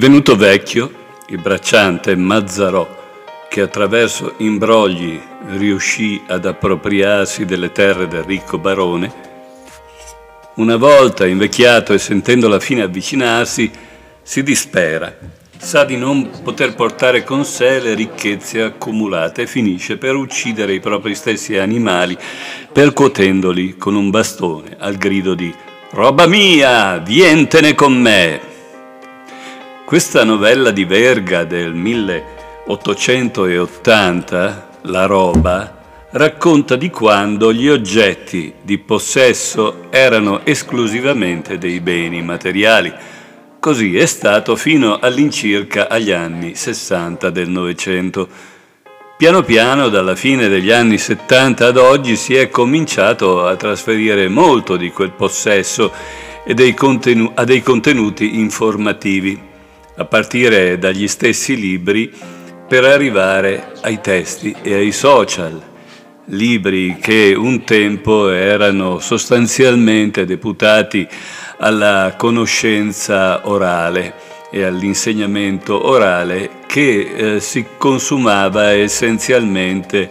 Divenuto vecchio, il bracciante Mazzarò, che attraverso imbrogli riuscì ad appropriarsi delle terre del ricco barone, una volta invecchiato e sentendo la fine avvicinarsi, si dispera, sa di non poter portare con sé le ricchezze accumulate e finisce per uccidere i propri stessi animali, percuotendoli con un bastone al grido di «Roba mia, vientene con me!». Questa novella di Verga del 1880, La roba, racconta di quando gli oggetti di possesso erano esclusivamente dei beni materiali. Così è stato fino all'incirca agli anni 60 del Novecento. Piano piano, dalla fine degli anni 70 ad oggi, si è cominciato a trasferire molto di quel possesso e a dei contenuti informativi, a partire dagli stessi libri per arrivare ai testi e ai social. Libri che un tempo erano sostanzialmente deputati alla conoscenza orale e all'insegnamento orale che si consumava essenzialmente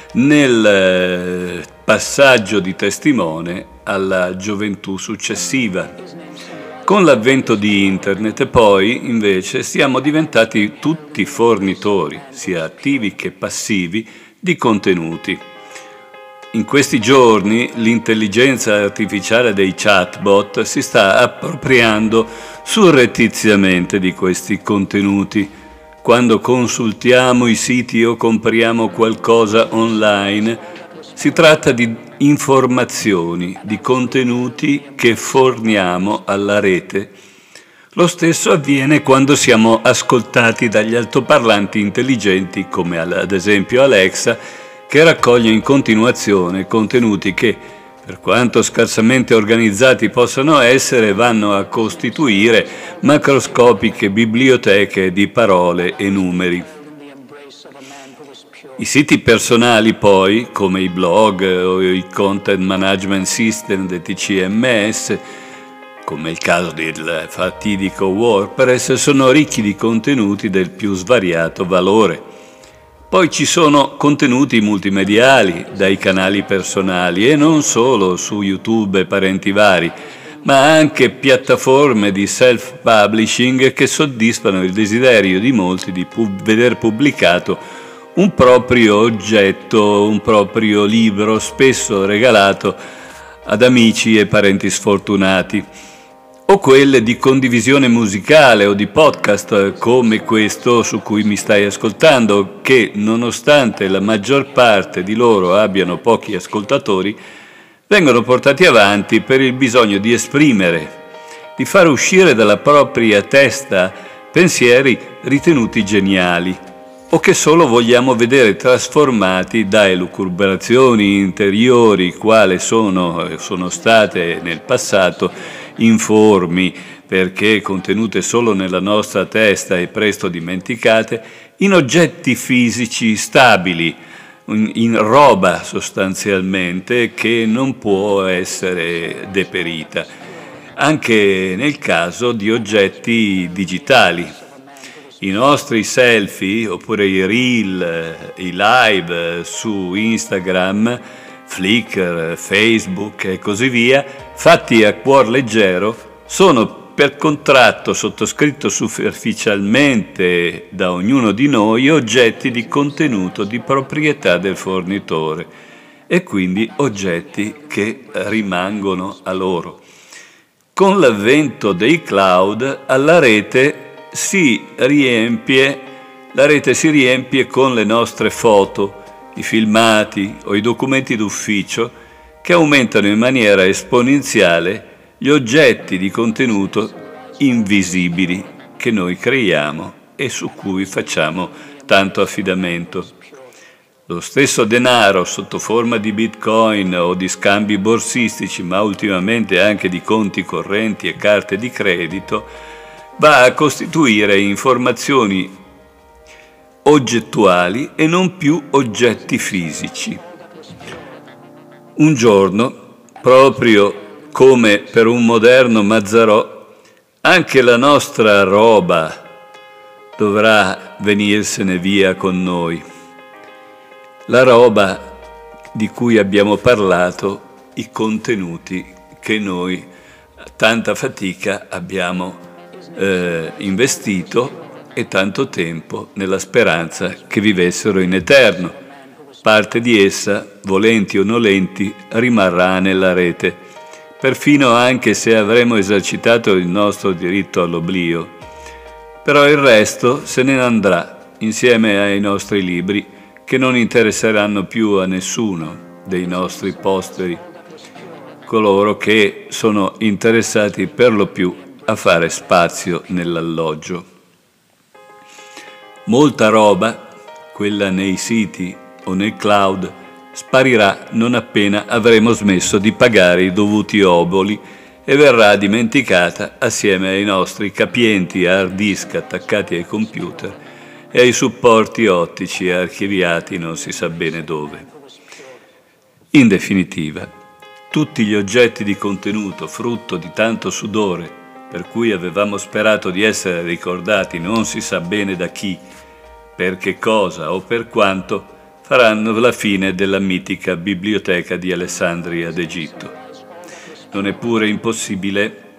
nel passaggio di testimone alla gioventù successiva. Con l'avvento di Internet poi, invece, siamo diventati tutti fornitori, sia attivi che passivi, di contenuti. In questi giorni l'intelligenza artificiale dei chatbot si sta appropriando surrettiziamente di questi contenuti. Quando consultiamo i siti o compriamo qualcosa online, si tratta di informazioni, di contenuti che forniamo alla rete. Lo stesso avviene quando siamo ascoltati dagli altoparlanti intelligenti come ad esempio Alexa, che raccoglie in continuazione contenuti che, per quanto scarsamente organizzati possano essere, vanno a costituire macroscopiche biblioteche di parole e numeri. I siti personali poi, come i blog o i content management system dei TCMS, come il caso del fatidico WordPress, sono ricchi di contenuti del più svariato valore. Poi ci sono contenuti multimediali dai canali personali e non solo su YouTube e parenti vari, ma anche piattaforme di self-publishing che soddisfano il desiderio di molti di veder pubblicato un proprio oggetto, un proprio libro, spesso regalato ad amici e parenti sfortunati, o quelle di condivisione musicale o di podcast come questo su cui mi stai ascoltando, che nonostante la maggior parte di loro abbiano pochi ascoltatori, vengono portati avanti per il bisogno di esprimere, di far uscire dalla propria testa pensieri ritenuti geniali, o che solo vogliamo vedere trasformati da elucubrazioni interiori, quale sono state nel passato informi, perché contenute solo nella nostra testa e presto dimenticate, in oggetti fisici stabili, in roba sostanzialmente che non può essere deperita, anche nel caso di oggetti digitali. I nostri selfie, oppure i reel, i live su Instagram, Flickr, Facebook e così via, fatti a cuor leggero, sono per contratto sottoscritto superficialmente da ognuno di noi oggetti di contenuto di proprietà del fornitore e quindi oggetti che rimangono a loro. Con l'avvento dei cloud, la rete si riempie con le nostre foto, i filmati o i documenti d'ufficio che aumentano in maniera esponenziale gli oggetti di contenuto invisibili che noi creiamo e su cui facciamo tanto affidamento. Lo stesso denaro sotto forma di bitcoin o di scambi borsistici, ma ultimamente anche di conti correnti e carte di credito, va a costituire informazioni oggettuali e non più oggetti fisici. Un giorno, proprio come per un moderno Mazzarò, anche la nostra roba dovrà venirsene via con noi. La roba di cui abbiamo parlato, i contenuti che noi a tanta fatica abbiamo investito e tanto tempo nella speranza che vivessero in eterno. Parte di essa, volenti o nolenti, rimarrà nella rete, perfino anche se avremo esercitato il nostro diritto all'oblio. Però il resto se ne andrà insieme ai nostri libri, che non interesseranno più a nessuno dei nostri posteri, coloro che sono interessati per lo più a fare spazio nell'alloggio. Molta roba, quella nei siti o nel cloud, sparirà non appena avremo smesso di pagare i dovuti oboli e verrà dimenticata assieme ai nostri capienti hard disk attaccati ai computer e ai supporti ottici archiviati non si sa bene dove. In definitiva, tutti gli oggetti di contenuto frutto di tanto sudore, per cui avevamo sperato di essere ricordati non si sa bene da chi, per che cosa o per quanto, faranno la fine della mitica biblioteca di Alessandria d'Egitto. Non è neppure impossibile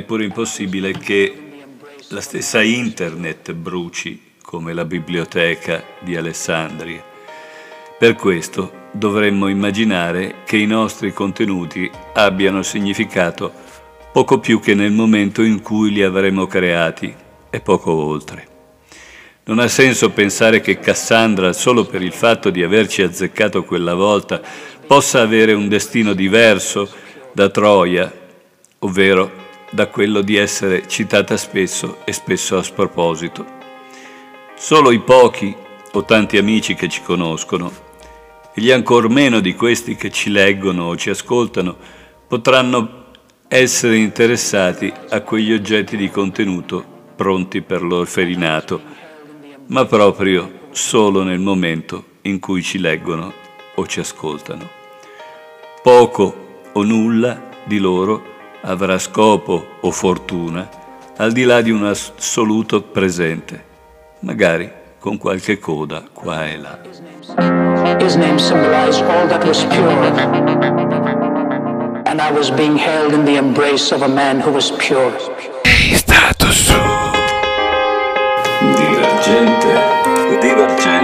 che la stessa internet bruci come la biblioteca di Alessandria. Per questo dovremmo immaginare che i nostri contenuti abbiano significato poco più che nel momento in cui li avremo creati e poco oltre. Non ha senso pensare che Cassandra, solo per il fatto di averci azzeccato quella volta, possa avere un destino diverso da Troia, ovvero da quello di essere citata spesso e spesso a sproposito. Solo i pochi o tanti amici che ci conoscono, e gli ancor meno di questi che ci leggono o ci ascoltano, potranno essere interessati a quegli oggetti di contenuto pronti per l'orferinato, ma proprio solo nel momento in cui ci leggono o ci ascoltano. Poco o nulla di loro avrà scopo o fortuna al di là di un assoluto presente, magari con qualche coda qua e là. His name symbolized all that was pure, and I was being held in the embrace of a man who was pure. Status divergente.